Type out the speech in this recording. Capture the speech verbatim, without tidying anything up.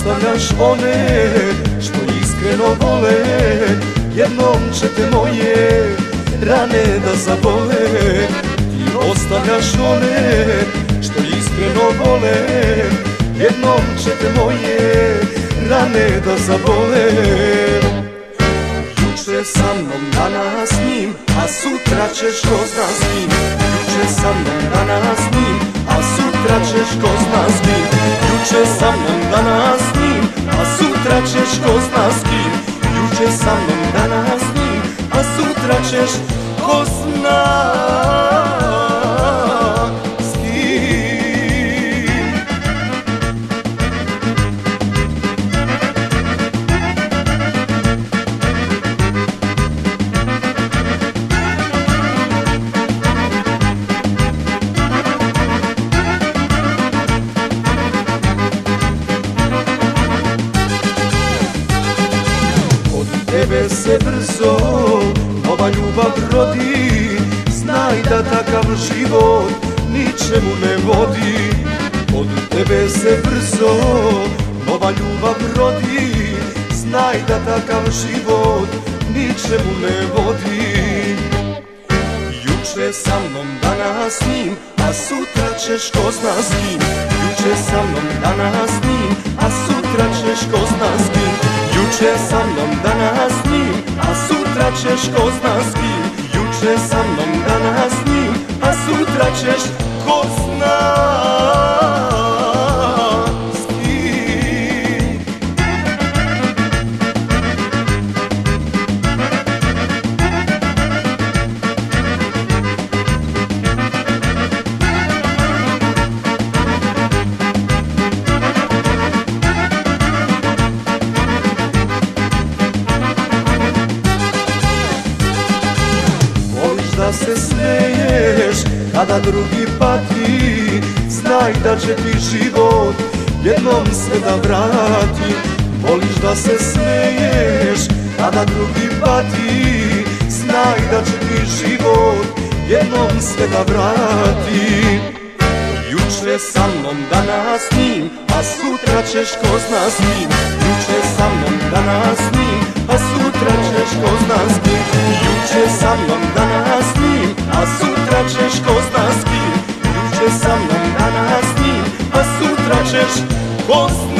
ostavljaš one što iskreno vole. Jednom će te moje rane da zabole. Ti ostavljaš one što iskreno vole. Jednom će te moje rane da zabole. Juče sa mnom, danas s njim, a sutra ćeš ko zna s kim. Juče sa mnom, danas s njim, a sutra ćeš ko zna s kim. Juče sa mnom, danas s njim, a sutra ćeš ko zna s kim. Juče sa mnom, danas s njim, a sutra ćeš ko zna s kim. Tebe se brzo nova ljubav rodi. Znaj da takav život ničemu ne vodi. Od tebe se brzo nova ljubav rodi. Znaj da takav život ničemu ne vodi. Juče sa mnom, danas s njim, a sutra ćeš ko zna s kim. Juče sa mnom, danas s njim, a sutra ćeš ko zna s kim. Juče sa mnom, danas s njim, a sutra ćeš ko zna s kim. Juče sa mnom, danas s njim, a sutra ćeš ko zna s kim. Da se smeješ kada drugi pati. Znaj da će ti život jednom sve da vrati. Voliš da se smeješ kada drugi pati. Znaj da će ti život jednom sve da vrati. Juče sa mnom, danas s njim, a sutra ćeš ko zna s kim. Juče sa mnom, danas s njim, a sutra ćeš ko zna s kim. Juče sa mnom, danas s njim, a sutra ćeš ko zna s kim. Juče sa mnom, danas s njim, a sutra ćeš ko zna